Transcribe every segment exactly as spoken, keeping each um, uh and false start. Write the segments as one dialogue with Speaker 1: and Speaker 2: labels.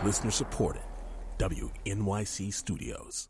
Speaker 1: Listener supported. W N Y C Studios.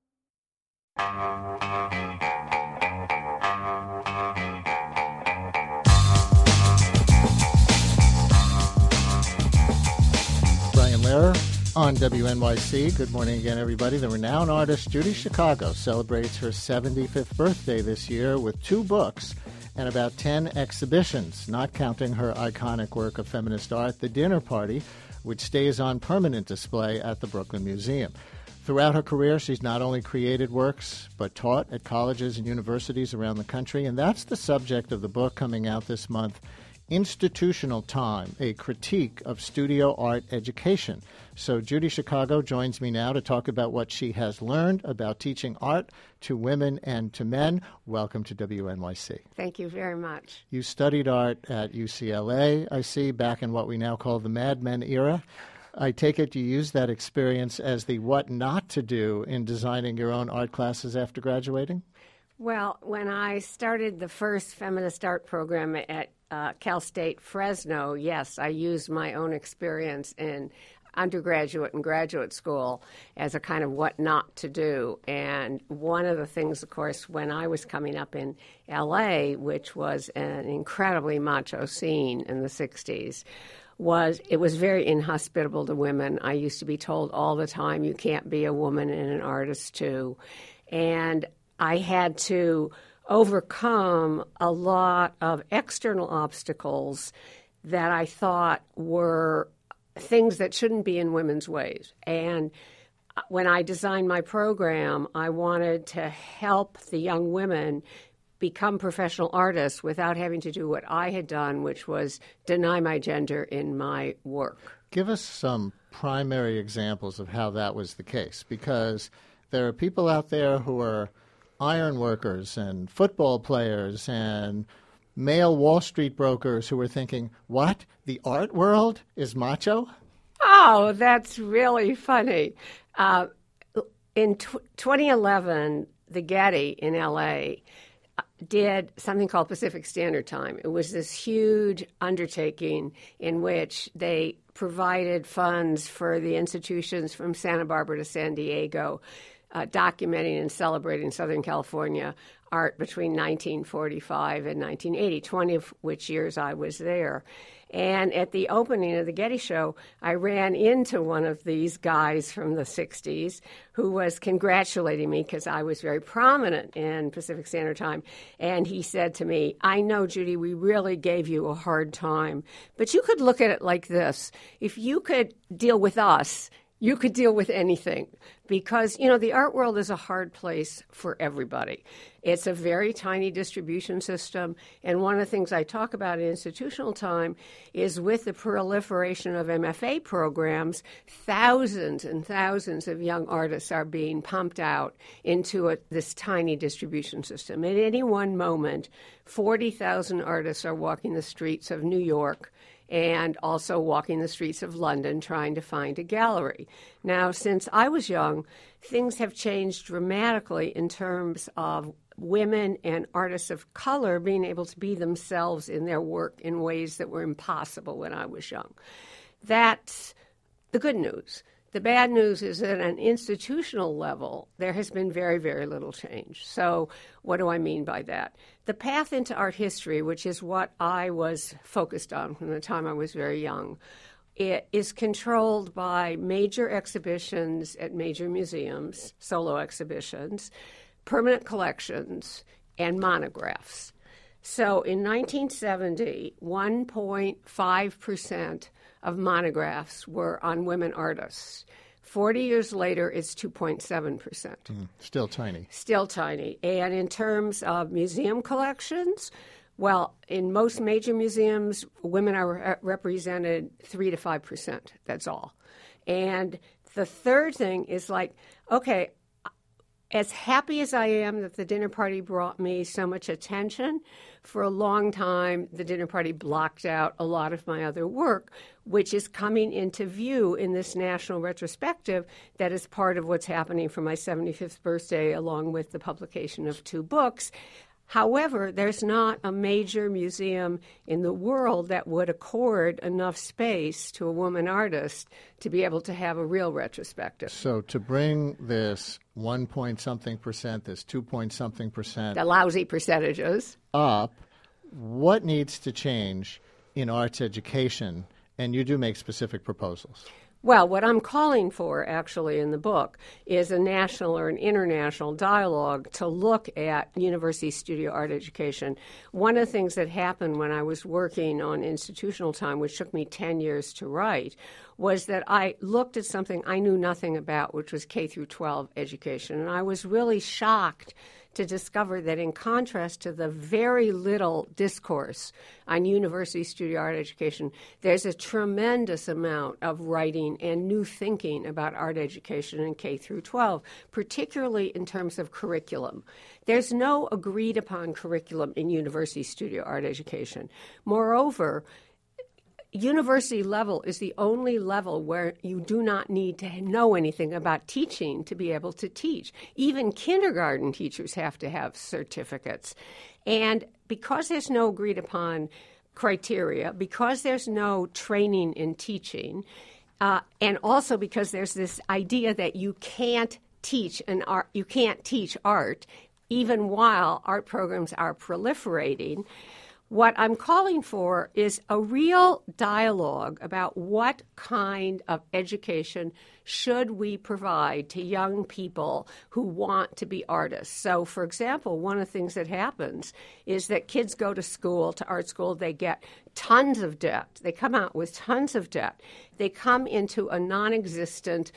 Speaker 2: Brian Lehrer on W N Y C. Good morning again, everybody. The renowned artist Judy Chicago celebrates her seventy-fifth birthday this year with two books and about ten exhibitions, not counting her iconic work of feminist art, The Dinner Party, which stays on permanent display at the Brooklyn Museum. Throughout her career, she's not only created works, but taught at colleges and universities around the country, and that's the subject of the book coming out this month, Institutional Time, a critique of studio art education. So Judy Chicago joins me now to talk about what she has learned about teaching art to women and to men. Welcome to W N Y C.
Speaker 3: Thank you very much.
Speaker 2: You studied art at U C L A, I see, back in what we now call the Mad Men era. I take it you used that experience as the what not to do in designing your own art classes after graduating?
Speaker 3: Well, when I started the first feminist art program at uh, Cal State Fresno, yes, I used my own experience in undergraduate and graduate school as a kind of what not to do. And one of the things, of course, when I was coming up in L A, which was an incredibly macho scene in the sixties, was it was very inhospitable to women. I used to be told all the time, you can't be a woman and an artist too. And I had to overcome a lot of external obstacles that I thought were things that shouldn't be in women's ways. And when I designed my program, I wanted to help the young women become professional artists without having to do what I had done, which was deny my gender in my work.
Speaker 2: Give us some primary examples of how that was the case, because there are people out there who are iron workers and football players and male Wall Street brokers who are thinking, what? The art world is macho?
Speaker 3: Oh, that's really funny. Uh, in tw- twenty eleven, the Getty in L A did something called Pacific Standard Time. It was this huge undertaking in which they provided funds for the institutions from Santa Barbara to San Diego, uh, documenting and celebrating Southern California art between nineteen forty-five and nineteen eighty, twenty of which years I was there. And at the opening of the Getty Show, I ran into one of these guys from the sixties who was congratulating me because I was very prominent in Pacific Standard Time. And he said to me, I know, Judy, we really gave you a hard time, but you could look at it like this. If you could deal with us, you could deal with anything, because, you know, the art world is a hard place for everybody. It's a very tiny distribution system, and one of the things I talk about in Institutional Time is with the proliferation of M F A programs, thousands and thousands of young artists are being pumped out into a, this tiny distribution system. At any one moment, forty thousand artists are walking the streets of New York and also walking the streets of London trying to find a gallery. Now, since I was young, things have changed dramatically in terms of women and artists of color being able to be themselves in their work in ways that were impossible when I was young. That's the good news. The bad news is that at an institutional level, there has been very, very little change. So what do I mean by that? The path into art history, which is what I was focused on from the time I was very young, it is controlled by major exhibitions at major museums, solo exhibitions, permanent collections, and monographs. So in nineteen seventy, one point five percent of monographs were on women artists. Forty years later, it's two point seven percent.
Speaker 2: Mm, still tiny.
Speaker 3: Still tiny. And in terms of museum collections, well, in most major museums, women are re- represented three to five percent. That's all. And the third thing is like, okay, as happy as I am that the dinner party brought me so much attention, for a long time, the dinner party blocked out a lot of my other work, which is coming into view in this national retrospective that is part of what's happening for my seventy-fifth birthday, along with the publication of two books. However, there's not a major museum in the world that would accord enough space to a woman artist to be able to have a real retrospective.
Speaker 2: So to bring this one point something percent, this two point something percent,
Speaker 3: the lousy percentages,
Speaker 2: up, what needs to change in arts education? And you do make specific proposals.
Speaker 3: Well, what I'm calling for, actually, in the book is a national or an international dialogue to look at university studio art education. One of the things that happened when I was working on institutional time, which took me ten years to write, was that I looked at something I knew nothing about, which was K through twelve education. And I was really shocked to discover that in contrast to the very little discourse on university studio art education, there's a tremendous amount of writing and new thinking about art education in K through twelve, particularly in terms of curriculum. There's no agreed upon curriculum in university studio art education. Moreover, university level is the only level where you do not need to know anything about teaching to be able to teach. Even kindergarten teachers have to have certificates. And because there's no agreed upon criteria, because there's no training in teaching, uh, and also because there's this idea that you can't teach an art, you can't teach art, even while art programs are proliferating, what I'm calling for is a real dialogue about what kind of education should we provide to young people who want to be artists. So, for example, one of the things that happens is that kids go to school, to art school, they get tons of debt. They come out with tons of debt. They come into a non-existent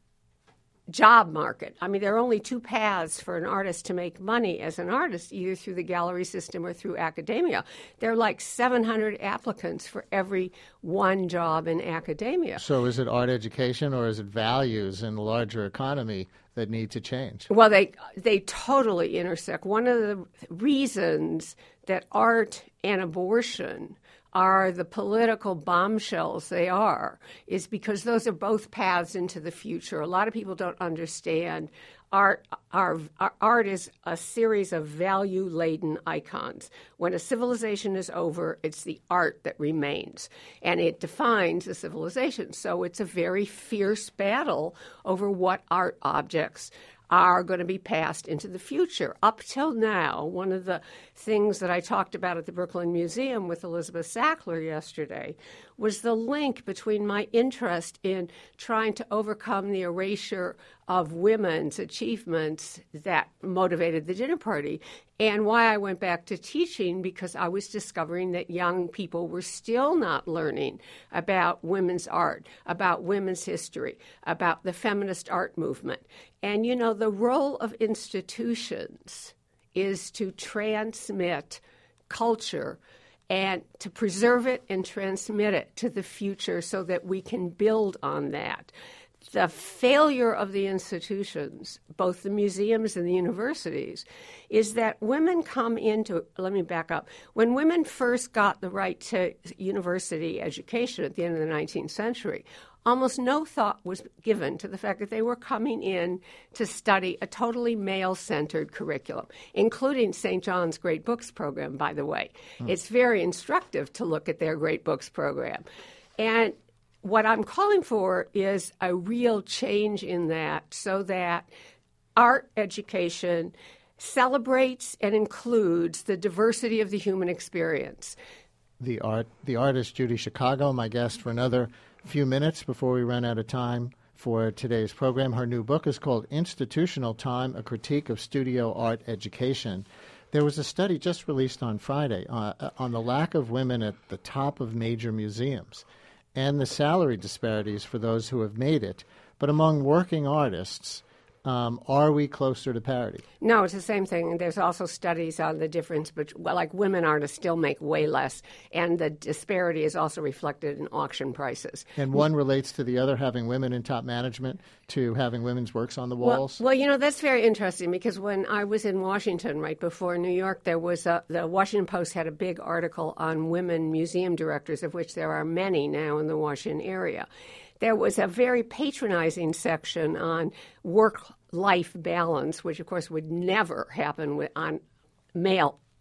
Speaker 3: job market. I mean, there are only two paths for an artist to make money as an artist, either through the gallery system or through academia. There are like seven hundred applicants for every one job in academia.
Speaker 2: So is it art education or is it values in the larger economy that need to change?
Speaker 3: Well, they they totally intersect. One of the reasons that art and abortion are the political bombshells they are is because those are both paths into the future. A lot of people don't understand art. Our, our art is a series of value-laden icons. When a civilization is over, it's the art that remains, and it defines a civilization. So it's a very fierce battle over what art objects are going to be passed into the future. Up till now, one of the things that I talked about at the Brooklyn Museum with Elizabeth Sackler yesterday was the link between my interest in trying to overcome the erasure of women's achievements that motivated the dinner party and why I went back to teaching, because I was discovering that young people were still not learning about women's art, about women's history, about the feminist art movement. And, you know, the role of institutions is to transmit culture and to preserve it and transmit it to the future so that we can build on that. The failure of the institutions, both the museums and the universities, is that women come into, let me back up, when women first got the right to university education at the end of the nineteenth century, almost no thought was given to the fact that they were coming in to study a totally male-centered curriculum, including Saint John's Great Books program, by the way. Mm. It's very instructive to look at their Great Books program. And what I'm calling for is a real change in that so that art education celebrates and includes the diversity of the human experience.
Speaker 2: The art, the artist Judy Chicago, my guest for another few minutes before we run out of time for today's program. Her new book is called Institutional Time, A Critique of Studio Art Education. There was a study just released on Friday uh, on the lack of women at the top of major museums and the salary disparities for those who have made it. But among working artists, um, are we closer to parity?
Speaker 3: No, it's the same thing. There's also studies on the difference, but well, like women artists still make way less, and the disparity is also reflected in auction prices.
Speaker 2: And one relates to the other, having women in top management to having women's works on the walls?
Speaker 3: Well, well, you know, that's very interesting because when I was in Washington right before New York, there was a, the Washington Post had a big article on women museum directors, of which there are many now in the Washington area. There was a very patronizing section on work-life balance, which, of course, would never happen with, on male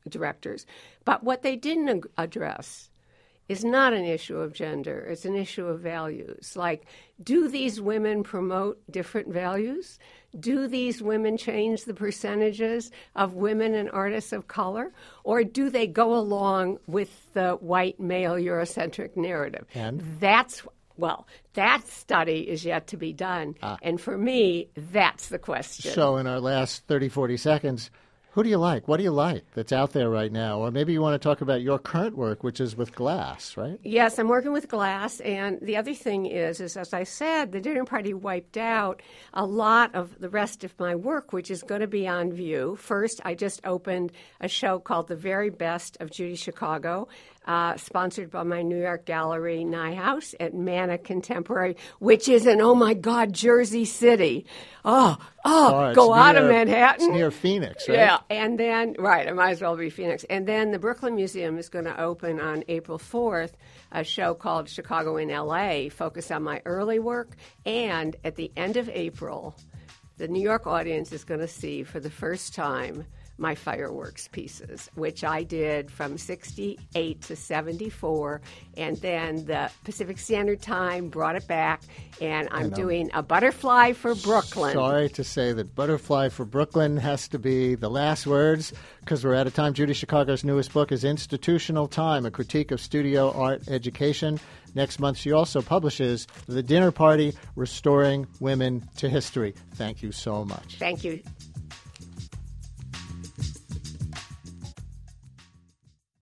Speaker 3: directors. But what they didn't ag- address is not an issue of gender. It's an issue of values. Like, do these women promote different values? Do these women change the percentages of women and artists of color? Or do they go along with the white male Eurocentric narrative?
Speaker 2: And?
Speaker 3: That's, well, that study is yet to be done. Ah. And for me, that's the question.
Speaker 2: So in our last thirty, forty seconds, who do you like? What do you like that's out there right now? Or maybe you want to talk about your current work, which is with Glass, right?
Speaker 3: Yes, I'm working with Glass. And the other thing is, is as I said, the dinner party wiped out a lot of the rest of my work, which is going to be on view. First, I just opened a show called The Very Best of Judy Chicago, uh, sponsored by my New York gallery, Nyehouse, at Mana Contemporary, which is in, oh, my God, Jersey City. Oh, oh,
Speaker 2: oh
Speaker 3: go out
Speaker 2: near,
Speaker 3: of Manhattan.
Speaker 2: It's near Phoenix, right?
Speaker 3: Yeah, and then, right, it might as well be Phoenix. And then the Brooklyn Museum is going to open on April fourth, a show called Chicago in L A, focused on my early work. And at the end of April, the New York audience is going to see for the first time my fireworks pieces, which I did from sixty-eight to seventy-four, and then the Pacific Standard Time brought it back, and I'm doing a Butterfly for Brooklyn.
Speaker 2: Sorry to say that Butterfly for Brooklyn has to be the last words, because we're out of time. Judy Chicago's newest book is Institutional Time, a critique of studio art education. Next month, she also publishes The Dinner Party, Restoring Women to History. Thank you so much.
Speaker 3: Thank you.